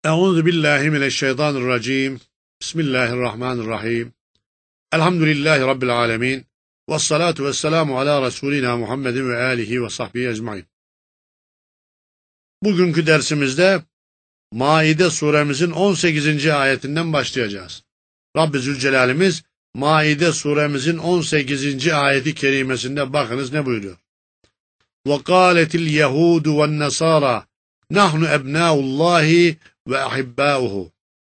Euzu billahi mineşşeytanirracim. Bismillahirrahmanirrahim. Elhamdülillahi rabbil alamin. Ves salatu vesselamu ala Resulina Muhammedin ve alihi ve sahbihi ecmaîn. Bugünkü dersimizde Maide suremizin 18. ayetinden başlayacağız. Rabbi Zülcelal'imiz Maide suremizin 18. ayeti kerimesinde bakınız ne buyuruyor. وَقَالَتِ الْيَهُودُ وَالنَّصَارَى نَحْنُ أَبْنَاءُ اللّٰهِ ve ahibbâuhu.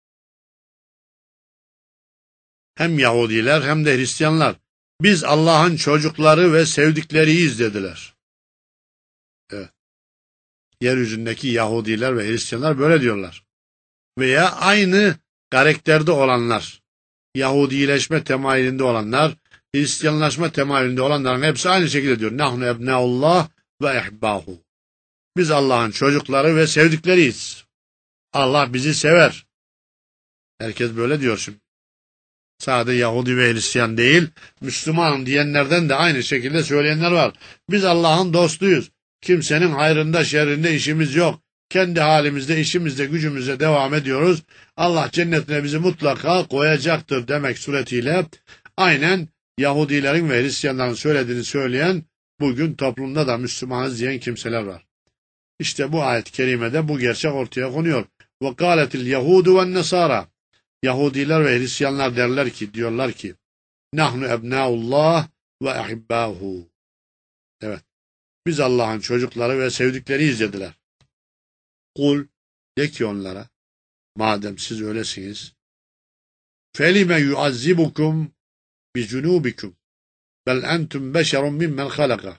Hem Yahudiler hem de Hristiyanlar biz Allah'ın çocukları ve sevdikleriyiz dediler. Evet. Yeryüzündeki Yahudiler ve Hristiyanlar böyle diyorlar. Veya aynı karakterde olanlar, Yahudileşme temayülünde olanlar, Hristiyanlaşma temayülünde olanların hepsi aynı şekilde diyor. Nahnu ebnaullah ve ahibbâhu. Biz Allah'ın çocukları ve sevdikleriyiz. Allah bizi sever. Herkes böyle diyor şimdi. Sadece Yahudi ve Hristiyan değil, Müslümanım diyenlerden de aynı şekilde söyleyenler var. Biz Allah'ın dostuyuz. Kimsenin hayrında şerrinde işimiz yok. Kendi halimizde, işimizde, gücümüzde devam ediyoruz. Allah cennetine bizi mutlaka koyacaktır demek suretiyle aynen Yahudilerin ve Hristiyanların söylediğini söyleyen bugün toplumda da Müslümanız diyen kimseler var. İşte bu ayet-i kerimede bu gerçek ortaya konuyor. وَقَالَتِ الْيَهُودُ وَالنَّصَارَى Yahudiler ve Hristiyanlar diyorlar ki nahnu ebnaullah ve ahibbâhu. Evet. Biz Allah'ın çocukları ve sevdikleriyiz dediler. Kul de ki onlara madem siz öylesiniz felime yuazzibukum bi cunubikum bel entum beşerun mimmen halaka.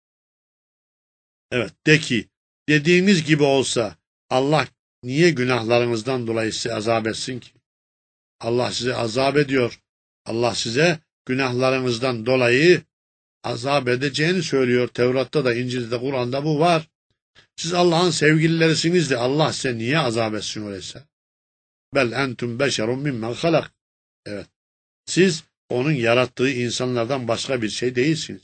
Evet de ki dediğiniz gibi olsa Allah niye günahlarınızdan dolayı sizi azap etsin ki? Allah size azap ediyor. Allah size günahlarınızdan dolayı azap edeceğini söylüyor. Tevrat'ta da, İncil'de, Kur'an'da bu var. Siz Allah'ın sevgililerisiniz de Allah size niye azap etsin öyleyse? Bel entum beşerun mimmen halak. Evet. Siz onun yarattığı insanlardan başka bir şey değilsiniz.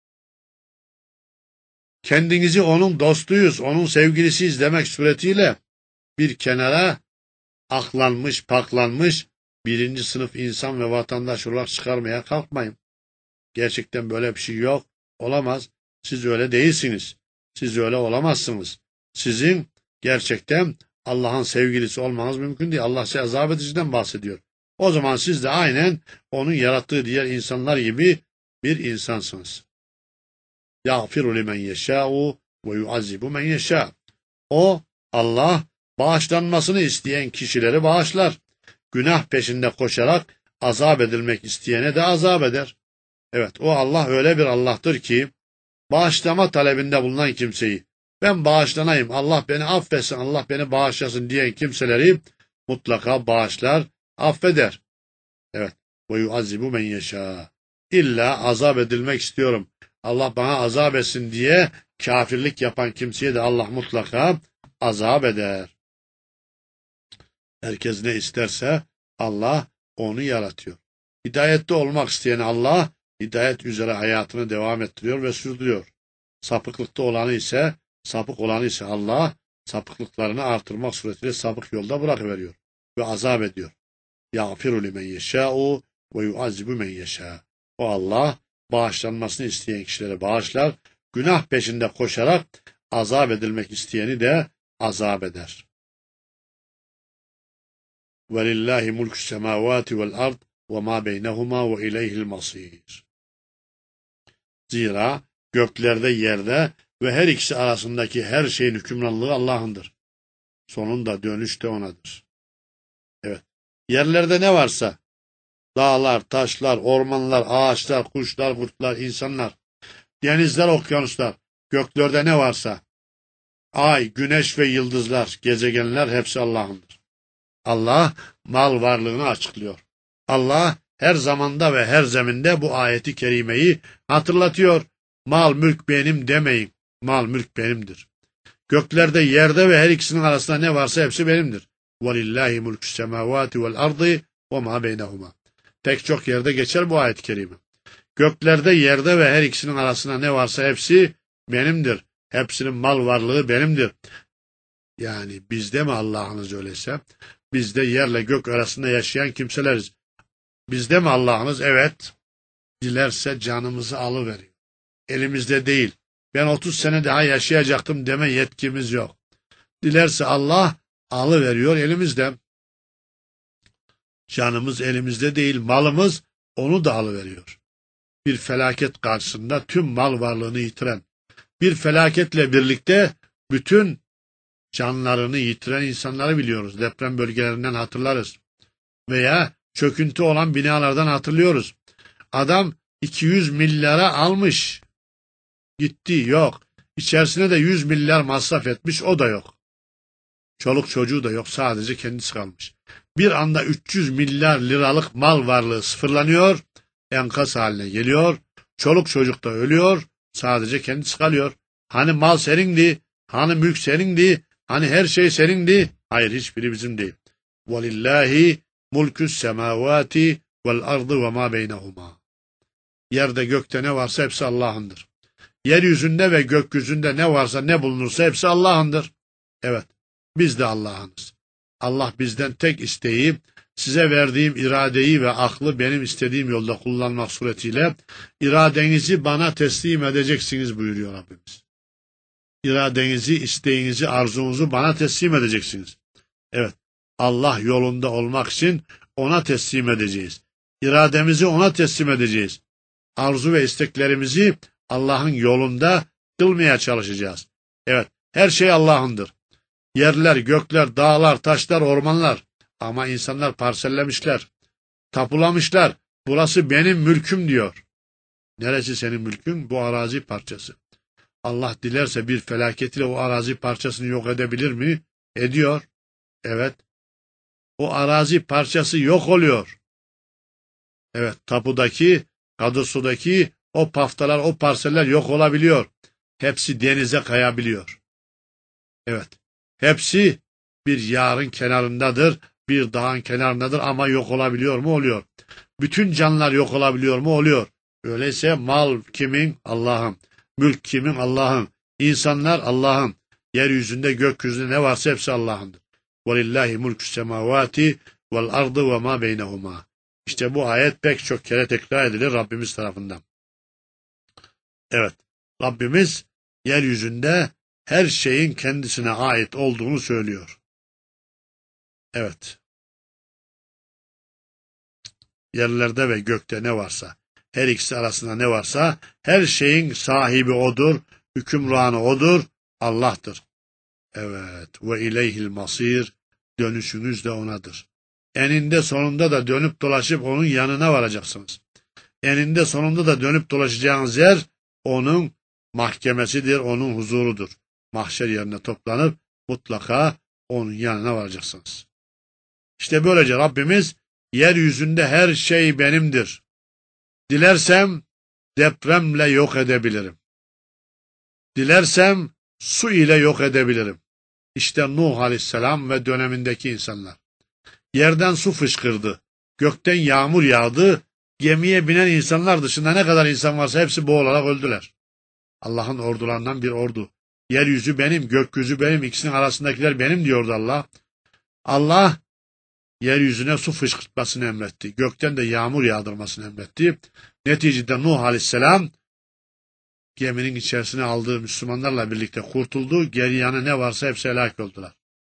Kendinizi onun dostuyuz, onun sevgilisiyiz demek suretiyle bir kenara aklanmış, paklanmış birinci sınıf insan ve vatandaş olarak çıkarmaya kalkmayın. Gerçekten böyle bir şey yok, olamaz. Siz öyle değilsiniz. Siz öyle olamazsınız. Sizin gerçekten Allah'ın sevgilisi olmanız mümkün değil. Allah size azap ediciden bahsediyor. O zaman siz de aynen onun yarattığı diğer insanlar gibi bir insansınız. يَغْفِرُ لِمَنْ يَشَاءُ وَيُعَذِّبُ مَنْ يَشَاءُ O, Allah, bağışlanmasını isteyen kişileri bağışlar. Günah peşinde koşarak azap edilmek isteyene de azap eder. Evet, o Allah öyle bir Allah'tır ki, bağışlama talebinde bulunan kimseyi, ben bağışlanayım, Allah beni affetsin, Allah beni bağışlasın diyen kimseleri mutlaka bağışlar, affeder. Evet, وَيُعَذِّبُ مَنْ يَشَاءُ İlla azap edilmek istiyorum, Allah bana azap etsin diye kafirlik yapan kimseye de Allah mutlaka azap eder. Herkes ne isterse Allah onu yaratıyor. Hidayette olmak isteyen Allah, hidayet üzere hayatını devam ettiriyor ve sürdürüyor. Sapıklıkta olanı ise, sapık olanı ise Allah, sapıklıklarını artırmak suretiyle sapık yolda bırakıveriyor ve azap ediyor. يَغْفِرُ لِمَنْ يَشَاءُ وَيُعَذِّبُ مَنْ يَشَاءُ O Allah, bağışlanmasını isteyen kişilere bağışlar, günah peşinde koşarak azap edilmek isteyeni de azap eder. وَلِلَّهِ مُلْكُ السَّمَاوَاتِ وَالْأَرْضِ وَمَا بَيْنَهُمَا وَإِلَيْهِ الْمَصِيرُ Zira göklerde, yerde ve her ikisi arasındaki her şeyin hükümranlığı Allah'ındır. Sonunda dönüş de O'nadır. Evet. Yerlerde ne varsa, dağlar, taşlar, ormanlar, ağaçlar, kuşlar, kurtlar, insanlar, denizler, okyanuslar, göklerde ne varsa, ay, güneş ve yıldızlar, gezegenler hepsi Allah'ındır. Allah mal varlığını açıklıyor. Allah her zamanda ve her zeminde bu ayeti kerimeyi hatırlatıyor. Mal mülk benim demeyin. Mal mülk benimdir. Göklerde, yerde ve her ikisinin arasında ne varsa hepsi benimdir. وَلِلَّهِ مُلْكُ السَّمَاوَاتِ وَالْأَرْضِ وَمَا بَيْنَهُمَا Pek çok yerde geçer bu ayet-i kerime. Göklerde, yerde ve her ikisinin arasında ne varsa hepsi benimdir. Hepsinin mal varlığı benimdir. Yani bizde mi Allah'ınız öyleyse? Biz de yerle gök arasında yaşayan kimseleriz. Bizde mi Allah'ınız? Evet. Dilerse canımızı alıveriyor. Elimizde değil. Ben 30 sene daha yaşayacaktım deme yetkimiz yok. Dilerse Allah alıveriyor elimizde. Canımız elimizde değil, malımız onu da alıveriyor. Bir felaket karşısında tüm mal varlığını yitiren, bir felaketle birlikte bütün canlarını yitiren insanları biliyoruz. Deprem bölgelerinden hatırlarız. Veya çöküntü olan binalardan hatırlıyoruz. Adam 200 milyara almış. Gitti, yok. İçerisine de 100 milyar masraf etmiş, o da yok. Çoluk çocuğu da yok, sadece kendisi kalmış. Bir anda 300 milyar liralık mal varlığı sıfırlanıyor, enkaz haline geliyor. Çoluk çocuk da ölüyor, sadece kendisi kalıyor. Hani mal senindi, hani mülk senindi, hani her şey senindi. Hayır, hiçbiri bizim değil. وَلِلَّهِ مُلْكُ السَّمَاوَاتِ وَالْأَرْضِ وَمَا بَيْنَهُمَا. Yerde gökte ne varsa hepsi Allah'ındır. Yeryüzünde ve gökyüzünde ne varsa ne bulunursa hepsi Allah'ındır. Evet, biz de Allah'ınız. Allah bizden tek isteği, size verdiğim iradeyi ve aklı benim istediğim yolda kullanmak suretiyle iradenizi bana teslim edeceksiniz buyuruyor Rabbimiz. İradenizi, isteğinizi, arzunuzu bana teslim edeceksiniz. Evet, Allah yolunda olmak için ona teslim edeceğiz. İrademizi ona teslim edeceğiz. Arzu ve isteklerimizi Allah'ın yolunda kılmaya çalışacağız. Evet, her şey Allah'ındır. Yerler, gökler, dağlar, taşlar, ormanlar. Ama insanlar parsellemişler, tapulamışlar. Burası benim mülküm diyor. Neresi senin mülkün? Bu arazi parçası. Allah dilerse bir felaket ile o arazi parçasını yok edebilir mi? Ediyor. Evet. O arazi parçası yok oluyor. Evet, tapudaki, kadosudaki o paftalar, o parseller yok olabiliyor. Hepsi denize kayabiliyor. Evet. Hepsi bir yarın kenarındadır, bir dağın kenarındadır ama yok olabiliyor mu? Oluyor. Bütün canlılar yok olabiliyor mu? Oluyor. Öyleyse mal kimin? Allah'ın. Mülk kimin? Allah'ın. İnsanlar Allah'ın. Yeryüzünde, gökyüzünde ne varsa hepsi Allah'ındır. وَلِلَّهِ مُلْكُ السَّمَاوَاتِ وَالْأَرْضِ وَمَا بَيْنَهُمَا. İşte bu ayet pek çok kere tekrar edilir Rabbimiz tarafından. Evet, Rabbimiz yeryüzünde her şeyin kendisine ait olduğunu söylüyor. Evet, yerlerde ve gökte ne varsa, her ikisi arasında ne varsa, her şeyin sahibi O'dur, hükümranı O'dur, Allah'tır. Evet, ve ileyhil masir, dönüşünüz de O'nadır. Eninde sonunda da dönüp dolaşıp O'nun yanına varacaksınız. Eninde sonunda da dönüp dolaşacağınız yer O'nun mahkemesidir, O'nun huzurudur. Mahşer yerine toplanıp mutlaka O'nun yanına varacaksınız. İşte böylece Rabbimiz yeryüzünde her şey benimdir. Dilersem depremle yok edebilirim. Dilersem su ile yok edebilirim. İşte Nuh Aleyhisselam ve dönemindeki insanlar. Yerden su fışkırdı, gökten yağmur yağdı, gemiye binen insanlar dışında ne kadar insan varsa hepsi boğularak öldüler. Allah'ın ordularından bir ordu. Yeryüzü benim, gökyüzü benim, ikisinin arasındakiler benim diyordu Allah. Allah yeryüzüne su fışkırtmasını emretti. Gökten de yağmur yağdırmasını emretti. Neticede Nuh Aleyhisselam geminin içerisine aldığı Müslümanlarla birlikte kurtuldu. Geri yanı ne varsa hepsi helak oldular.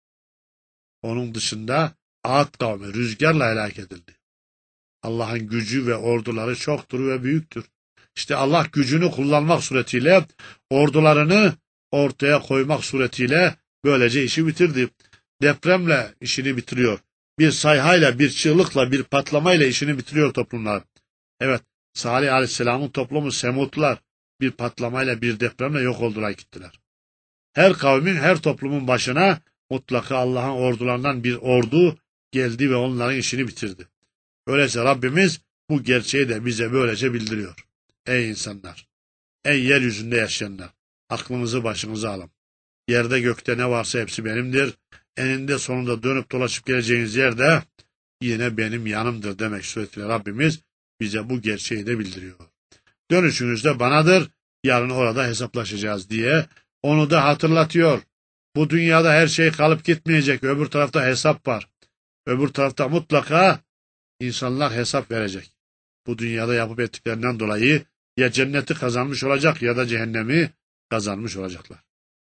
Onun dışında Ad kavmi rüzgarla helak edildi. Allah'ın gücü ve orduları çoktur ve büyüktür. İşte Allah gücünü kullanmak suretiyle, ordularını ortaya koymak suretiyle böylece işi bitirdi. Depremle işini bitiriyor. Bir sayhayla, bir çığlıkla, bir patlamayla işini bitiriyor toplumlar. Evet, Salih Aleyhisselam'ın toplumu Semutlar bir patlamayla, bir depremle yok oldular gittiler. Her kavmin, her toplumun başına mutlaka Allah'ın ordularından bir ordu geldi ve onların işini bitirdi. Öyleyse Rabbimiz bu gerçeği de bize böylece bildiriyor. Ey insanlar, ey yeryüzünde yaşayanlar, aklınızı başınıza alın. Yerde gökte ne varsa hepsi benimdir. Eninde sonunda dönüp dolaşıp geleceğiniz yerde yine benim yanımdır demek suretiyle Rabbimiz bize bu gerçeği de bildiriyor. Dönüşünüz de banadır, yarın orada hesaplaşacağız diye onu da hatırlatıyor. Bu dünyada her şey kalıp gitmeyecek. Öbür tarafta hesap var. Öbür tarafta mutlaka insanlar hesap verecek. Bu dünyada yapıp ettiklerinden dolayı ya cenneti kazanmış olacak ya da cehennemi kazanmış olacaklar.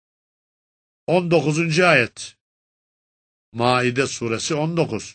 19. ayet. Maide suresi 19.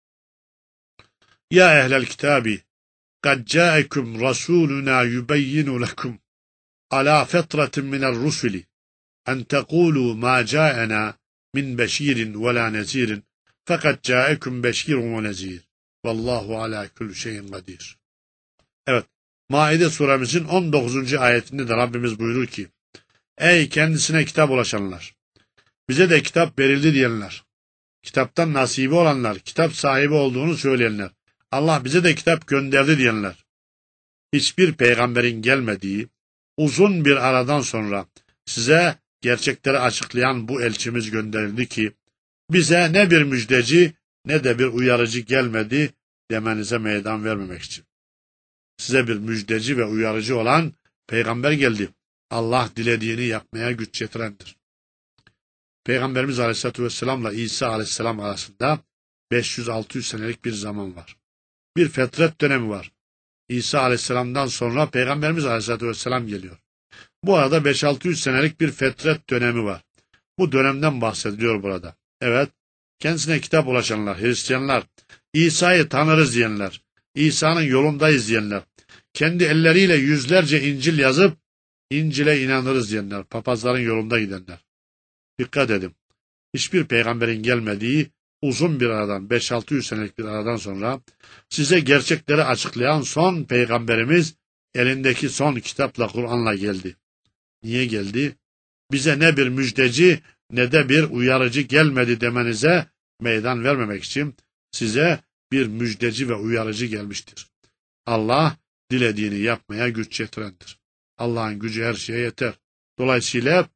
Ya ehlel kitabi kad ca'ekum rasuluna yubeyyinu lekum ala fetratin minel rusuli en tekulu ma ca'ena min beşirin ve la nezirin fakat ca'ekum beşirun ve nezir vallahu ala kulli şeyin kadir. Evet, Maide suremizin 19. ayetinde de Rabbimiz buyurur ki: Ey kendisine kitap ulaşanlar, bize de kitap verildi diyenler, kitaptan nasibi olanlar, kitap sahibi olduğunu söyleyenler, Allah bize de kitap gönderdi diyenler, hiçbir peygamberin gelmediği uzun bir aradan sonra size gerçekleri açıklayan bu elçimiz gönderildi ki, bize ne bir müjdeci ne de bir uyarıcı gelmedi demenize meydan vermemek için. Size bir müjdeci ve uyarıcı olan peygamber geldi. Allah dilediğini yapmaya güç yetirendir. Peygamberimiz Aleyhisselatü Vesselam'la İsa Aleyhisselam arasında 500-600 senelik bir zaman var. Bir fetret dönemi var. İsa Aleyhisselam'dan sonra Peygamberimiz Aleyhisselatü Vesselam geliyor. Bu arada 5-600 senelik bir fetret dönemi var. Bu dönemden bahsediliyor burada. Evet, kendisine kitap ulaşanlar, Hristiyanlar, İsa'yı tanırız diyenler, İsa'nın yolundayız diyenler, kendi elleriyle yüzlerce İncil yazıp İncil'e inanırız diyenler, papazların yolunda gidenler. Dikkat edin, hiçbir peygamberin gelmediği uzun bir aradan, 5-600 senelik bir aradan sonra size gerçekleri açıklayan son peygamberimiz elindeki son kitapla, Kur'an'la geldi. Niye geldi? Bize ne bir müjdeci ne de bir uyarıcı gelmedi demenize meydan vermemek için size bir müjdeci ve uyarıcı gelmiştir. Allah dilediğini yapmaya güç yetirendir. Allah'ın gücü her şeye yeter. Dolayısıyla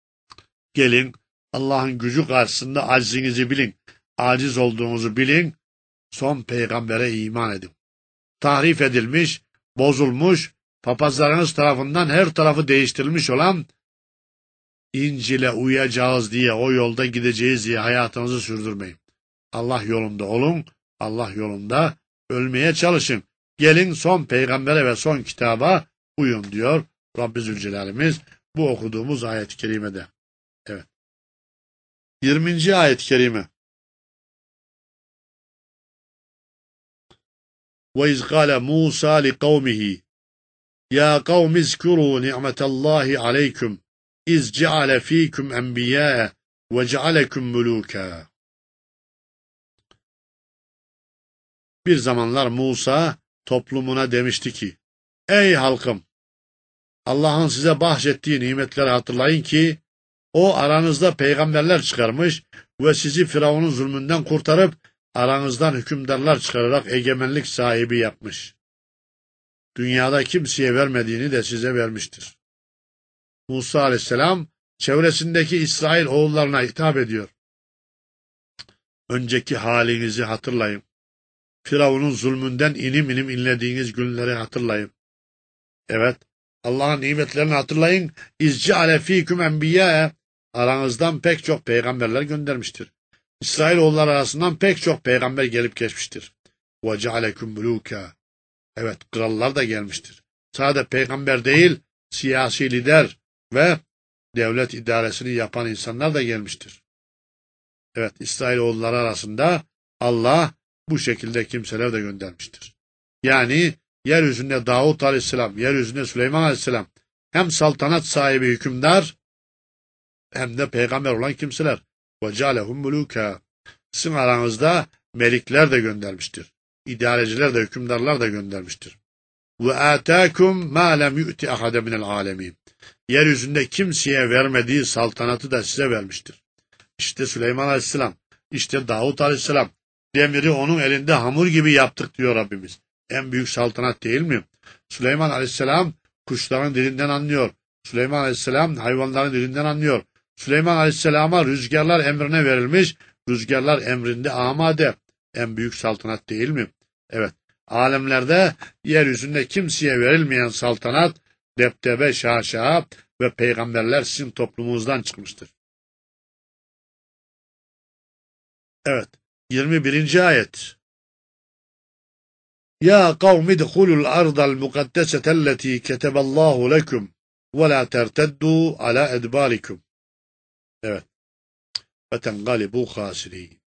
gelin Allah'ın gücü karşısında acizinizi bilin. Aciz olduğunuzu bilin. Son peygambere iman edin. Tahrif edilmiş, bozulmuş, papazlarınız tarafından her tarafı değiştirilmiş olan İncil'e uyacağız diye, o yolda gideceğiz diye hayatınızı sürdürmeyin. Allah yolunda olun, Allah yolunda ölmeye çalışın. Gelin son peygambere ve son kitaba uyun diyor Rabbi Zülcelal'imiz bu okuduğumuz ayet-i kerimede. Evet. 20. ayet-i kerime. وَاِذْ قَالَ مُوسَى لِقَوْمِهِ يَا قَوْمِ اذْكُرُوا نِعْمَةَ اللّٰهِ عَلَيْكُمْ اِذْ جَعَلَ ف۪يكُمْ اَنْبِيَاءَ وَجَعَلَكُمْ مُلُوكًا. Bir zamanlar Musa toplumuna demişti ki, ey halkım, Allah'ın size bahşettiği nimetleri hatırlayın ki, o aranızda peygamberler çıkarmış ve sizi Firavun'un zulmünden kurtarıp aranızdan hükümdarlar çıkararak egemenlik sahibi yapmış. Dünyada kimseye vermediğini de size vermiştir. Musa aleyhisselam çevresindeki İsrail oğullarına hitap ediyor. Önceki halinizi hatırlayın. Firavun'un zulmünden inim inim inlediğiniz günleri hatırlayın. Evet, Allah'ın nimetlerini hatırlayın. İzceale fîküm enbiyâe, aranızdan pek çok peygamberler göndermiştir. İsrailoğulları arasından pek çok peygamber gelip geçmiştir. Ve cealeküm mulûkâ. Evet, krallar da gelmiştir. Sadece peygamber değil, siyasi lider ve devlet idaresini yapan insanlar da gelmiştir. Evet, İsrailoğulları arasında Allah bu şekilde kimseler de göndermiştir. Yani yeryüzünde Davut Aleyhisselam, yeryüzünde Süleyman Aleyhisselam hem saltanat sahibi hükümdar hem de peygamber olan kimseler. وَجَعَلَهُمْ مُلُوكًا. Sizin aranızda melikler de göndermiştir. İdareciler de, hükümdarlar da göndermiştir. وَآتَاكُمْ مَا لَمْ يُؤْتِ أَحَدَ مِنَ الْعَالَمِينَ. Yeryüzünde kimseye vermediği saltanatı da size vermiştir. İşte Süleyman Aleyhisselam, işte Davut Aleyhisselam, demiri onun elinde hamur gibi yaptık diyor Rabbimiz. En büyük saltanat değil mi? Süleyman Aleyhisselam kuşların dilinden anlıyor. Süleyman Aleyhisselam hayvanların dilinden anlıyor. Süleyman Aleyhisselam'a rüzgarlar emrine verilmiş, rüzgarlar emrinde amade. En büyük saltanat değil mi? Evet, alemlerde yeryüzünde kimseye verilmeyen saltanat, deptebe, şaşa ve peygamberler sizin toplumunuzdan çıkmıştır. Evet. 21. ayet. Ya kavmi dkhulul ardal mukaddeseten keteballahu lekum ve la terteddu ala edbarikum. Evet. Ve tengalibu khasirin.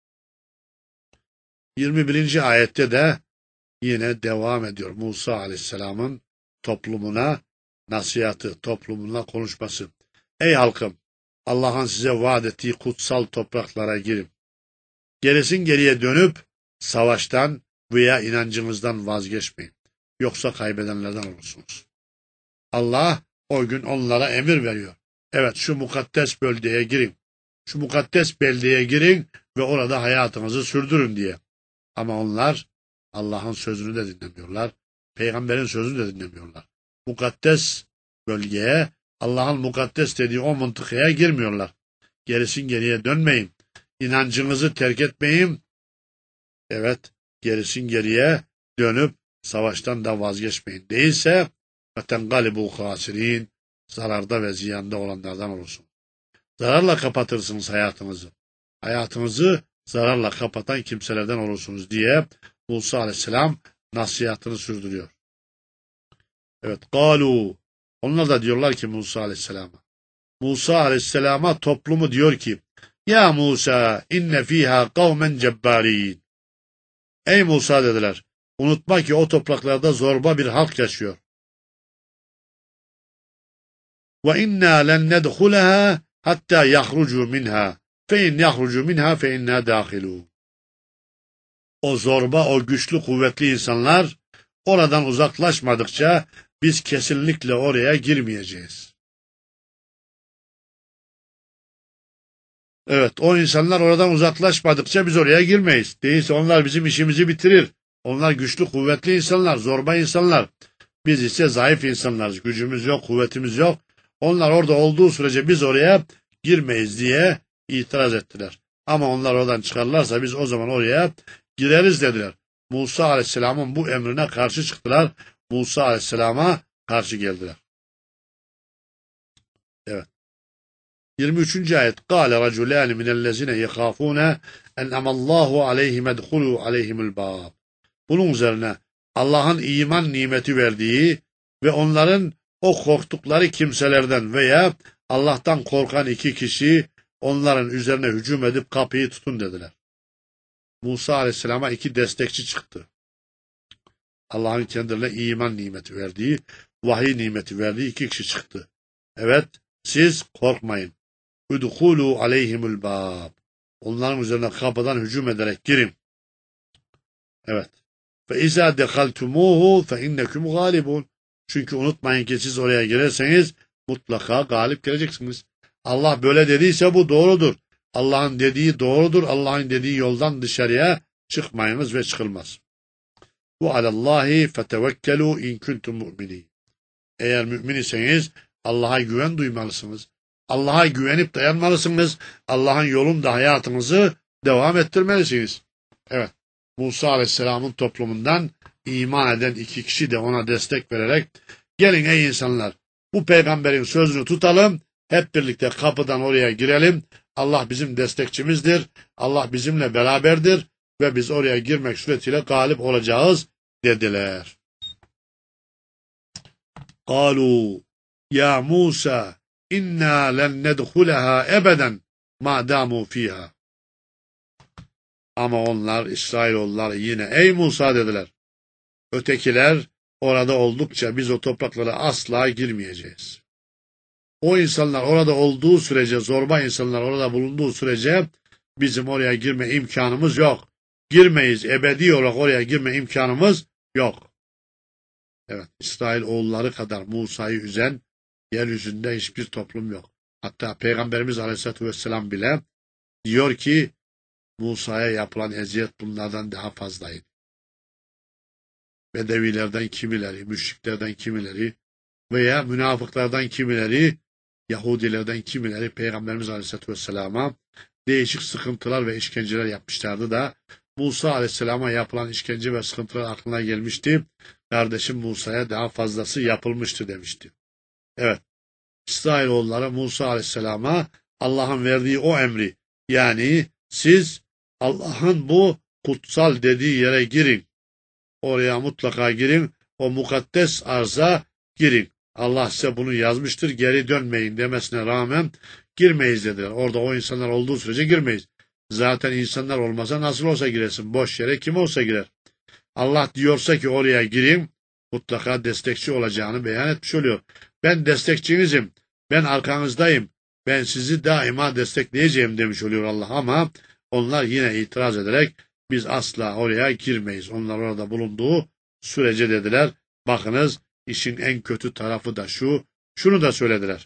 21. ayette de yine devam ediyor. Musa Aleyhisselam'ın toplumuna nasihatı, toplumuna konuşması. Ey halkım! Allah'ın size vaat ettiği kutsal topraklara girin. Gerisin geriye dönüp savaştan veya inancınızdan vazgeçmeyin. Yoksa kaybedenlerden olursunuz. Allah o gün onlara emir veriyor. Evet, şu mukaddes bölgeye girin. Şu mukaddes beldeye girin ve orada hayatınızı sürdürün diye. Ama onlar Allah'ın sözünü de dinlemiyorlar. Peygamberin sözünü de dinlemiyorlar. Mukaddes bölgeye, Allah'ın mukaddes dediği o mıntıkaya girmiyorlar. Gerisin geriye dönmeyin. İnancınızı terk etmeyin. Evet, gerisin geriye dönüp savaştan da vazgeçmeyin. Değilse وَتَنْقَلِبُوا خَاسِرِينَ zararda ve ziyanda olanlardan olursun. Zararla kapatırsınız hayatınızı. Hayatınızı zararla kapatan kimselerden olursunuz diye Musa Aleyhisselam nasihatını sürdürüyor. Evet, قَالُوا onlar da diyorlar ki Musa Aleyhisselam'a. Musa Aleyhisselam'a toplumu diyor ki Ya Musa inne fiha kavmen cebbarin. Ey Musa dediler. Unutma ki o topraklarda zorba bir halk yaşıyor. Ve inna len nedhulaha hatta yahrucu minha. Fe in yahrucu minha fe inna dahilu. O zorba, o güçlü, kuvvetli insanlar oradan uzaklaşmadıkça biz kesinlikle oraya girmeyeceğiz. Evet, o insanlar oradan uzaklaşmadıkça biz oraya girmeyiz. Değilse onlar bizim işimizi bitirir. Onlar güçlü, kuvvetli insanlar, zorba insanlar. Biz ise zayıf insanlarız. Gücümüz yok, kuvvetimiz yok. Onlar orada olduğu sürece biz oraya girmeyiz diye itiraz ettiler. Ama onlar oradan çıkarlarsa biz o zaman oraya gireriz dediler. Musa Aleyhisselam'ın bu emrine karşı çıktılar. Musa Aleyhisselam'a karşı geldiler. Evet. 23. ayet. Kâle raculâni minellezine yekâfûne en'amallâhu aleyhim edhulû aleyhimul bâb. Bunun üzerine Allah'ın iman nimeti verdiği ve onların o korktukları kimselerden veya Allah'tan korkan iki kişi onların üzerine hücum edip kapıyı tutun dediler. Musa Aleyhisselam'a iki destekçi çıktı. Allah'ın kendilerine iman nimeti verdiği, vahiy nimeti verdiği iki kişi çıktı. Evet, siz korkmayın. Udhulu aleyhimul bab. Onların üzerine kapıdan hücum ederek girin. Evet. Fe izâ dehaltumuhu fe innekum gâlibun. Çünkü unutmayın ki siz oraya girerseniz mutlaka galip geleceksiniz. Allah böyle dediyse bu doğrudur. Allah'ın dediği doğrudur. Allah'ın dediği yoldan dışarıya çıkmayınız ve çıkılmaz. Ve alallahi fetevekkelu in kuntum mu'minin. Eğer mümin iseniz Allah'a güven duymalısınız. Allah'a güvenip dayanmalısınız. Allah'ın yolunda hayatınızı devam ettirmelisiniz. Evet. Musa Aleyhisselam'ın toplumundan iman eden iki kişi de ona destek vererek gelin ey insanlar bu peygamberin sözünü tutalım. Hep birlikte kapıdan oraya girelim. Allah bizim destekçimizdir. Allah bizimle beraberdir ve biz oraya girmek suretiyle galip olacağız dediler. قالوا ya Musa inna len nedhulaha ebeden ma damu fiha. Ama onlar İsrailoğulları yine ey Musa dediler. Ötekiler orada oldukça biz o topraklara asla girmeyeceğiz. O insanlar orada olduğu sürece, zorba insanlar orada bulunduğu sürece bizim oraya girme imkanımız yok. Girmeyiz, ebedi olarak oraya girme imkanımız yok. Evet, İsrailoğulları kadar Musa'yı üzen yeryüzünde hiçbir toplum yok. Hatta Peygamberimiz Aleyhisselatü Vesselam bile diyor ki Musa'ya yapılan eziyet bunlardan daha fazlaydı. Bedevilerden kimileri, müşriklerden kimileri veya münafıklardan kimileri, Yahudilerden kimileri Peygamberimiz Aleyhisselatü Vesselam'a değişik sıkıntılar ve işkenceler yapmışlardı da Musa Aleyhisselam'a yapılan işkence ve sıkıntılar aklına gelmişti. Kardeşim Musa'ya daha fazlası yapılmıştı demişti. Evet, İsrailoğulları Musa Aleyhisselam'a Allah'ın verdiği o emri yani siz Allah'ın bu kutsal dediği yere girin. Oraya mutlaka girin. O mukaddes arza girin. Allah size bunu yazmıştır. Geri dönmeyin demesine rağmen girmeyiz dediler. Orada o insanlar olduğu sürece girmeyiz. Zaten insanlar olmasa nasıl olsa giresin. Boş yere kim olsa girer. Allah diyorsa ki oraya girin, mutlaka destekçi olacağını beyan etmiş oluyor. Ben destekçinizim, ben arkanızdayım, ben sizi daima destekleyeceğim demiş oluyor Allah, ama onlar yine itiraz ederek biz asla oraya girmeyiz. Onlar orada bulunduğu sürece dediler. Bakınız, işin en kötü tarafı da şu, şunu da söylediler.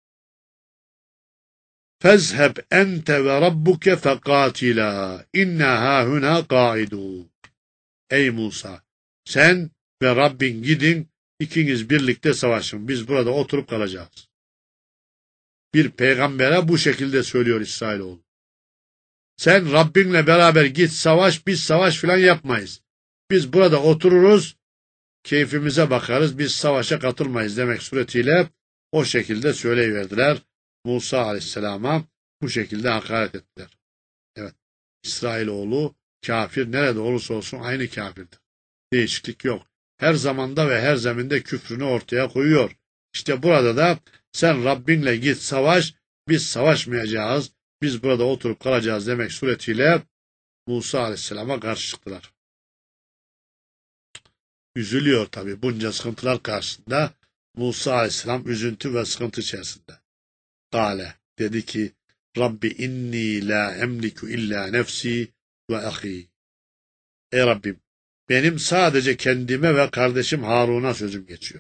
Fezheb ente ve rabbuke fekatila inna hahuna qaidu. Ey Musa, sen ve Rabbin gidin, ikiniz birlikte savaşın. Biz burada oturup kalacağız. Bir peygambere bu şekilde söylüyor İsrailoğlu. Sen Rabbinle beraber git savaş, biz savaş filan yapmayız. Biz burada otururuz, keyfimize bakarız, biz savaşa katılmayız demek suretiyle o şekilde söyleyiverdiler. Musa Aleyhisselam'a bu şekilde hakaret ettiler. Evet, İsrailoğlu kafir nerede olursa olsun aynı kafirdir. Değişiklik yok. Her zamanda ve her zeminde küfrünü ortaya koyuyor. İşte burada da sen Rabbinle git savaş, biz savaşmayacağız, biz burada oturup kalacağız demek suretiyle Musa Aleyhisselam'a karşı çıktılar. Üzülüyor tabi bunca sıkıntılar karşısında. Musa Aleyhisselam üzüntü ve sıkıntı içerisinde. Kale, dedi ki, Rabbi inni la emliku illa nefsi ve ahi. Ey Rabbim, benim sadece kendime ve kardeşim Harun'a sözüm geçiyor.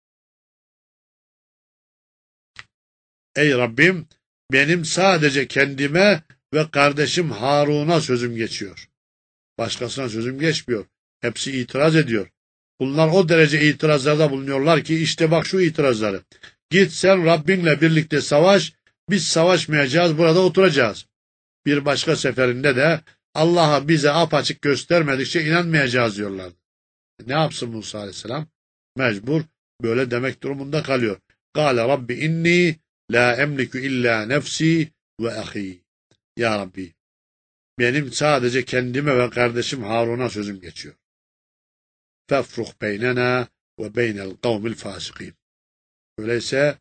Ey Rabbim, benim sadece kendime ve kardeşim Harun'a sözüm geçiyor. Başkasına sözüm geçmiyor. Hepsi itiraz ediyor. Bunlar o derece itirazlarda bulunuyorlar ki işte bak şu itirazları. Git sen Rabbinle birlikte savaş, biz savaşmayacağız, burada oturacağız. Bir başka seferinde de Allah'a bize apaçık göstermedikçe inanmayacağız diyorlar. Ne yapsın Musa Aleyhisselam? Mecbur böyle demek durumunda kalıyor. Kâle Rabbi inni la emliku illa nefsi ve ahi. Ya Rabbi, benim sadece kendime ve kardeşim Harun'a sözüm geçiyor. Fefruh beynena ve beynel kavmil fasikin. Öyleyse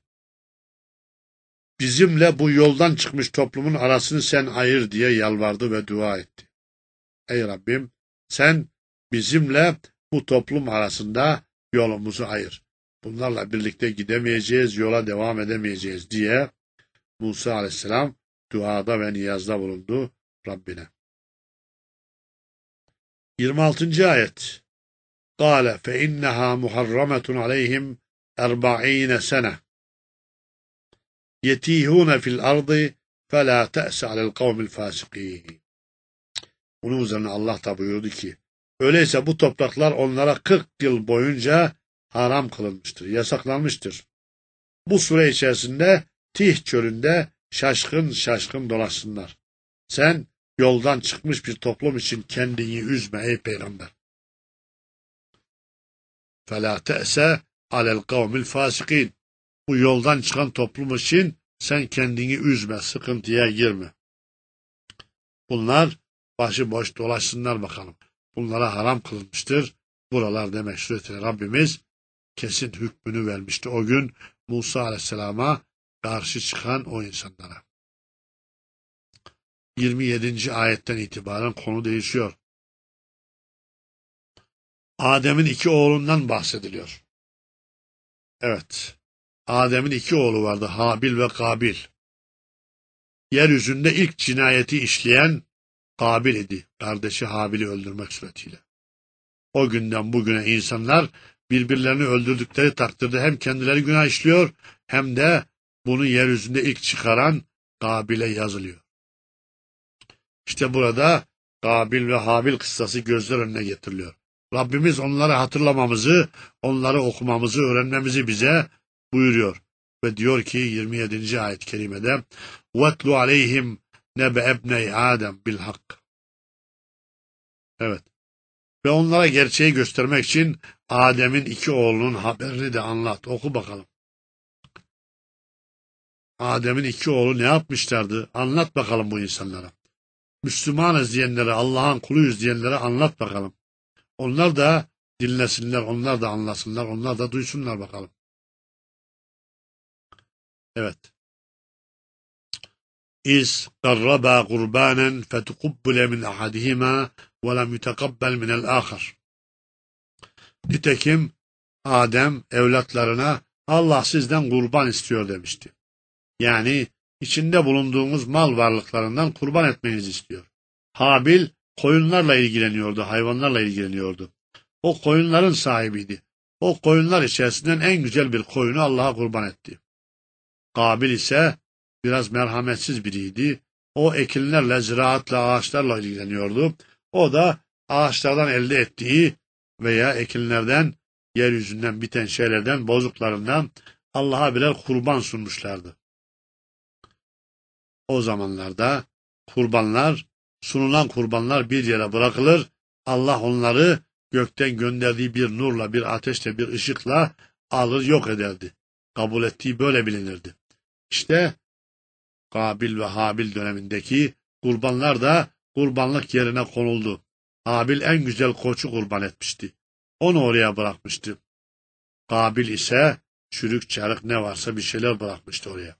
bizimle bu yoldan çıkmış toplumun arasını sen ayır diye yalvardı ve dua etti. Ey Rabbim, sen bizimle bu toplum arasında yolumuzu ayır. Bunlarla birlikte gidemeyeceğiz, yola devam edemeyeceğiz diye Musa Aleyhisselam duada ve niyazda bulundu Rabbine. 26. ayet. Kâle fe inneha muharrametun aleyhim 40 sene. Yetihûne fil ardı felâ te'se alel kavmil fâsikîn. Bunun üzerine Allah da buyurdu ki, öyleyse bu topraklar onlara 40 yıl boyunca haram kılınmıştır, yasaklanmıştır. Bu süre içerisinde Tih çölünde şaşkın şaşkın dolaşsınlar. Sen yoldan çıkmış bir toplum için kendini üzme ey peygamber. فَلَا تَأْسَ عَلَى الْقَوْمِ الْفَاسِقِينَ. Bu yoldan çıkan toplum için sen kendini üzme, sıkıntıya girme. Bunlar başıboş dolaşsınlar bakalım. Bunlara haram kılınmıştır. Buralar demek suretiyle Rabbimiz kesin hükmünü vermişti o gün Musa Aleyhisselam'a karşı çıkan o insanlara. 27. ayetten itibaren konu değişiyor. Adem'in 2 oğlundan bahsediliyor. Evet, Adem'in 2 oğlu vardı, Habil ve Kabil. Yeryüzünde ilk cinayeti işleyen Kabil idi, kardeşi Habil'i öldürmek suretiyle. O günden bugüne insanlar birbirlerini öldürdükleri takdirde hem kendileri günah işliyor hem de bunu yeryüzünde ilk çıkaran Kabil'e yazılıyor. İşte burada Kabil ve Habil kıssası gözler önüne getiriliyor. Rabbimiz onları hatırlamamızı, onları okumamızı, öğrenmemizi bize buyuruyor. Ve diyor ki 27. ayet-i kerimede وَاتْلُ عَلَيْهِمْ نَبَ اَبْنَيْ آدَمْ بِالْحَقِّ. Evet. Ve onlara gerçeği göstermek için Adem'in 2 oğlunun haberini de anlat. Oku bakalım. Adem'in 2 oğlu ne yapmışlardı? Anlat bakalım bu insanlara. Müslümanız diyenlere, Allah'ın kuluyuz diyenlere anlat bakalım. Onlar da dinlesinler, onlar da anlasınlar, onlar da duysunlar bakalım. Evet. İz qarraba qurbanen fetukubbule min ahadihima ve lem yutekabbel minel ahar. Nitekim Adem evlatlarına Allah sizden kurban istiyor demişti. Yani içinde bulunduğumuz mal varlıklarından kurban etmenizi istiyor. Habil koyunlarla ilgileniyordu, hayvanlarla ilgileniyordu. O koyunların sahibiydi. O koyunlar içerisinden en güzel bir koyunu Allah'a kurban etti. Kabil ise biraz merhametsiz biriydi. O ekinlerle, ziraatla, ağaçlarla ilgileniyordu. O da ağaçlardan elde ettiği veya ekinlerden, yeryüzünden biten şeylerden, bozuklarından Allah'a birer kurban sunmuşlardı. O zamanlarda sunulan kurbanlar bir yere bırakılır, Allah onları gökten gönderdiği bir nurla, bir ateşle, bir ışıkla alır yok ederdi. Kabul ettiği böyle bilinirdi. İşte Kabil ve Habil dönemindeki kurbanlar da kurbanlık yerine konuldu. Habil en güzel koçu kurban etmişti. Onu oraya bırakmıştı. Kabil ise çürük çarık ne varsa bir şeyler bırakmıştı oraya.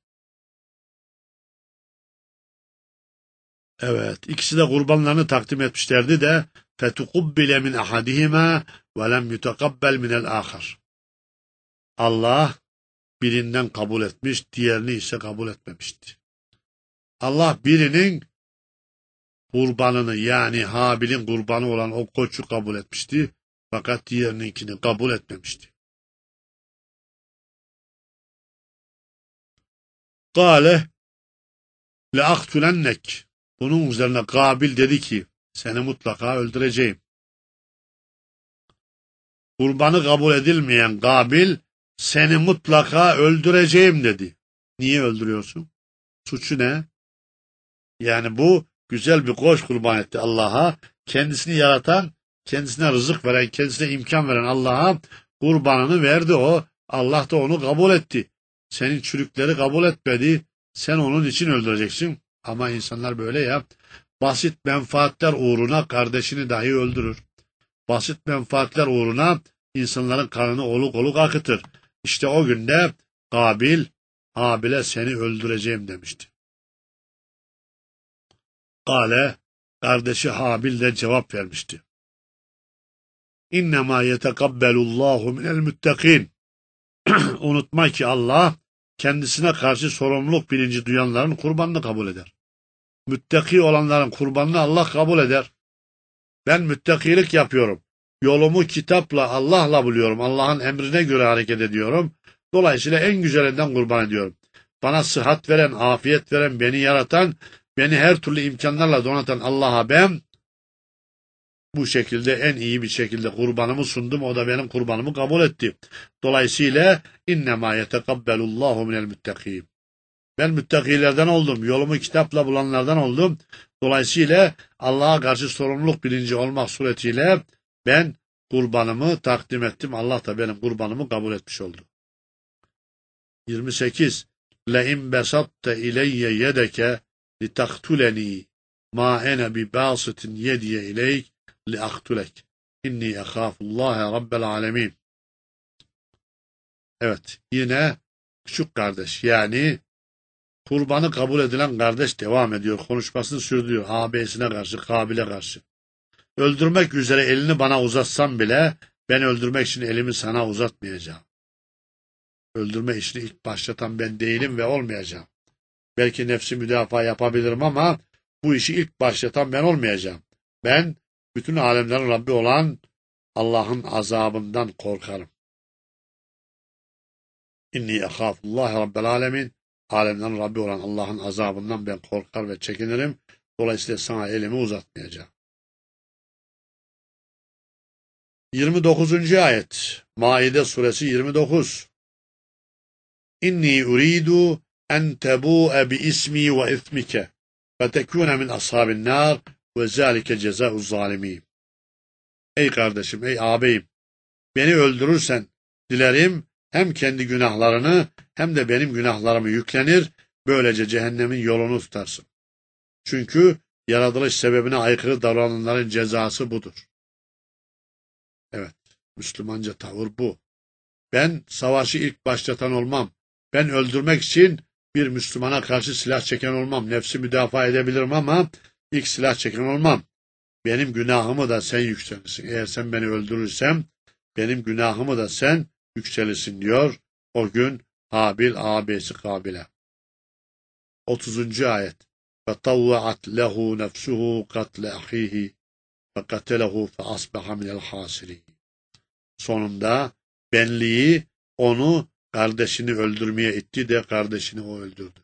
Evet, ikisi de kurbanlarını takdim etmişlerdi de fetukubbile min ahadihima ve lem yutekabbel minel ahar. Allah birinden kabul etmiş, diğerini ise kabul etmemişti. Allah birinin kurbanını yani Habil'in kurbanı olan o koçu kabul etmişti. Fakat diğerininkini kabul etmemişti. Kâle leaktulennek. Bunun üzerine Kabil dedi ki seni mutlaka öldüreceğim. Kurbanı kabul edilmeyen Kabil seni mutlaka öldüreceğim dedi. Niye öldürüyorsun? Suçu ne? Yani bu güzel bir koç kurban etti Allah'a. Kendisini yaratan, kendisine rızık veren, kendisine imkan veren Allah'a kurbanını verdi o. Allah da onu kabul etti. Senin çürükleri kabul etmedi. Sen onun için öldüreceksin. Ama insanlar böyle ya. Basit menfaatler uğruna kardeşini dahi öldürür. Basit menfaatler uğruna insanların kanını oluk oluk akıtır. İşte o günde Kabil, Habil'e seni öldüreceğim demişti. Kale, kardeşi Habil de cevap vermişti. İnnemâ yetekabbelullahu minel müttekîn. Unutma ki Allah kendisine karşı sorumluluk bilinci duyanların kurbanını kabul eder. Müttaki olanların kurbanını Allah kabul eder. Ben müttakilik yapıyorum. Yolumu kitapla, Allah'la buluyorum. Allah'ın emrine göre hareket ediyorum. Dolayısıyla en güzelinden kurban ediyorum. Bana sıhhat veren, afiyet veren, beni yaratan, beni her türlü imkanlarla donatan Allah'a ben bu şekilde en iyi bir şekilde kurbanımı sundum. O da benim kurbanımı kabul etti. Dolayısıyla innemâ yetekabbelullahu minel müttekîn. Ben müttakilerden oldum. Yolumu kitapla bulanlardan oldum. Dolayısıyla Allah'a karşı sorumluluk bilinci olmak suretiyle ben kurbanımı takdim ettim. Allah da benim kurbanımı kabul etmiş oldu. 28. لَاِنْ بَسَطْتَ اِلَيَّ يَدَكَ لِتَقْتُلَنِي مَا اَنَا بِبَاسِطٍ يَدِيَ اِلَيْكَ لِأَقْتُلَكَ اِنِّي اَخَافُ اللّٰهَ رَبَّ الْعَالَمِينَ. Evet, yine küçük kardeş yani kurbanı kabul edilen kardeş devam ediyor. Konuşmasını sürdürüyor. Ağabeyisine karşı, Kabil'e karşı. Öldürmek üzere elini bana uzatsam bile ben öldürmek için elimi sana uzatmayacağım. Öldürme işini ilk başlatan ben değilim ve olmayacağım. Belki nefsi müdafaa yapabilirim ama bu işi ilk başlatan ben olmayacağım. Ben bütün alemlerin Rabbi olan Allah'ın azabından korkarım. İnni ehâfullâhe rabbel âlemin. Alemlerin Rabbi olan Allah'ın azabından ben korkar ve çekinirim. Dolayısıyla sana elimi uzatmayacağım. 29. ayet. Maide suresi 29. İnni uridu en tebu'e bi ismi ve ismike ve tekune min ashabin nar ve zâlike cezâ'uz zâlimîn. Ey kardeşim, ey ağabeyim, beni öldürürsen dilerim hem kendi günahlarını hem de benim günahlarımı yüklenir, böylece cehennemin yolunu tutarsın. Çünkü Yaratılış sebebine aykırı davrananların cezası budur. Evet, Müslümanca tavır bu. Ben savaşı ilk başlatan olmam. Ben öldürmek için bir Müslümana karşı silah çeken olmam. Nefsi müdafaa edebilirim ama ilk silah çeken olmam. Benim günahımı da sen yükselirsin. Eğer sen beni öldürürsen benim günahımı da sen yükselirsin diyor. O gün Habil ağabeysi Kabil'e. 30. ayet. فَطَوَّعَتْ لَهُ نَفْسُهُ قَتْلَ أَخِيهِ فَقَتَلَهُ فَأَصْبَحَ مِنَ الْخَاسِرِينَ. Sonunda benliği onu kardeşini öldürmeye itti de kardeşini o öldürdü.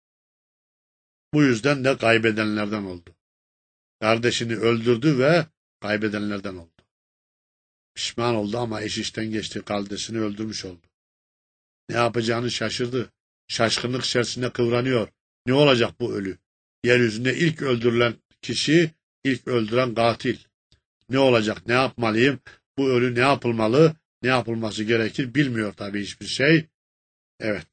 Bu yüzden de kaybedenlerden oldu. Kardeşini öldürdü ve kaybedenlerden oldu. Pişman oldu ama iş işten geçti. Kardeşini öldürmüş oldu. Ne yapacağını şaşırdı. Şaşkınlık içerisinde kıvranıyor. Ne olacak bu ölü? Yeryüzünde ilk öldürülen kişi, ilk öldüren katil. Ne olacak? Ne yapmalıyım? Bu ölü ne yapılmalı? Ne yapılması gerekir? Bilmiyor tabii hiçbir şey. Evet.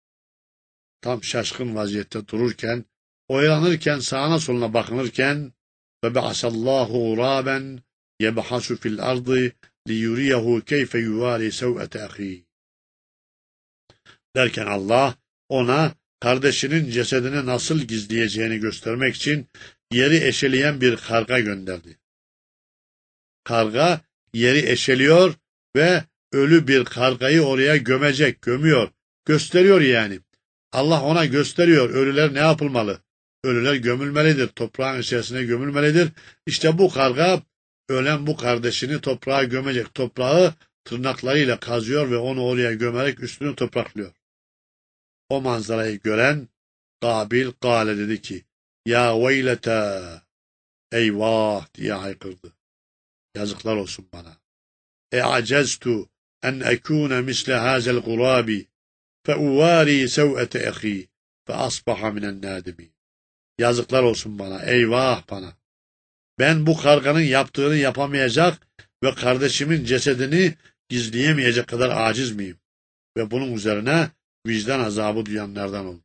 Tam şaşkın vaziyette dururken, oyalanırken, sağına soluna bakınırken ve be'asallahu ghuraben yebhasu fil ardı liyuriyahu keyfe yuvari sev'ete ahi. Derken Allah ona kardeşinin cesedini nasıl gizleyeceğini göstermek için yeri eşeleyen bir karga gönderdi. Karga yeri eşeliyor ve ölü bir kargayı oraya gömecek, gömüyor. Gösteriyor yani. Allah ona gösteriyor ölüler ne yapılmalı. Ölüler gömülmelidir, toprağın içerisine gömülmelidir. İşte bu karga ölen bu kardeşini toprağa gömecek. Toprağı tırnaklarıyla kazıyor ve onu oraya gömerek üstünü topraklıyor. O manzarayı gören Kabil Kale dedi ki ya veylete, eyvah diye haykırdı. Yazıklar olsun bana. E'aceztu en ekune misle hazel gurabi fe uvari sev'ete ehi fe asbaha minen nadimi. Yazıklar olsun bana, eyvah bana. Ben bu karganın yaptığını yapamayacak ve kardeşimin cesedini gizleyemeyecek kadar aciz miyim? Ve bunun üzerine vicdan azabı duyanlardan oldu.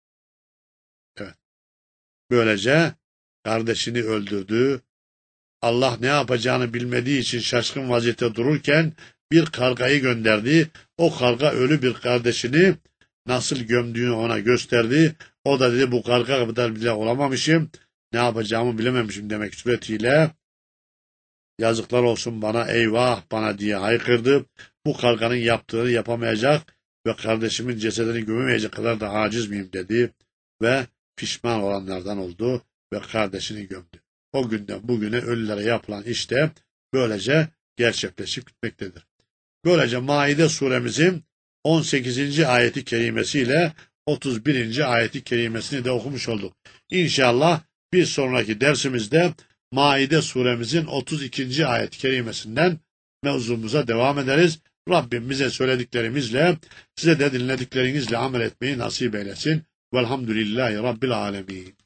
Evet. Böylece kardeşini öldürdü. Allah ne yapacağını bilmediği için şaşkın vaziyette dururken bir kargayı gönderdi. O karga ölü bir kardeşini nasıl gömdüğünü ona gösterdi. O da dedi bu karga kadar bile olamamışım. Ne yapacağımı bilememişim demek suretiyle yazıklar olsun bana, eyvah bana diye haykırdı. Bu karganın yaptığını yapamayacak ve kardeşimin cesedini gömemeyecek kadar da aciz miyim dedi ve pişman olanlardan oldu ve kardeşini gömdü. O günden bugüne ölülere yapılan işte böylece gerçekleşip gitmektedir. Böylece Maide suremizin 18. ayeti kerimesiyle 31. ayeti kerimesini de okumuş olduk. İnşallah bir sonraki dersimizde Maide suremizin 32. ayet kerimesinden mevzumuza devam ederiz. Rabbim bize söylediklerimizle, size de dinlediklerinizle amel etmeyi nasip eylesin. Velhamdülillahi Rabbil alemin.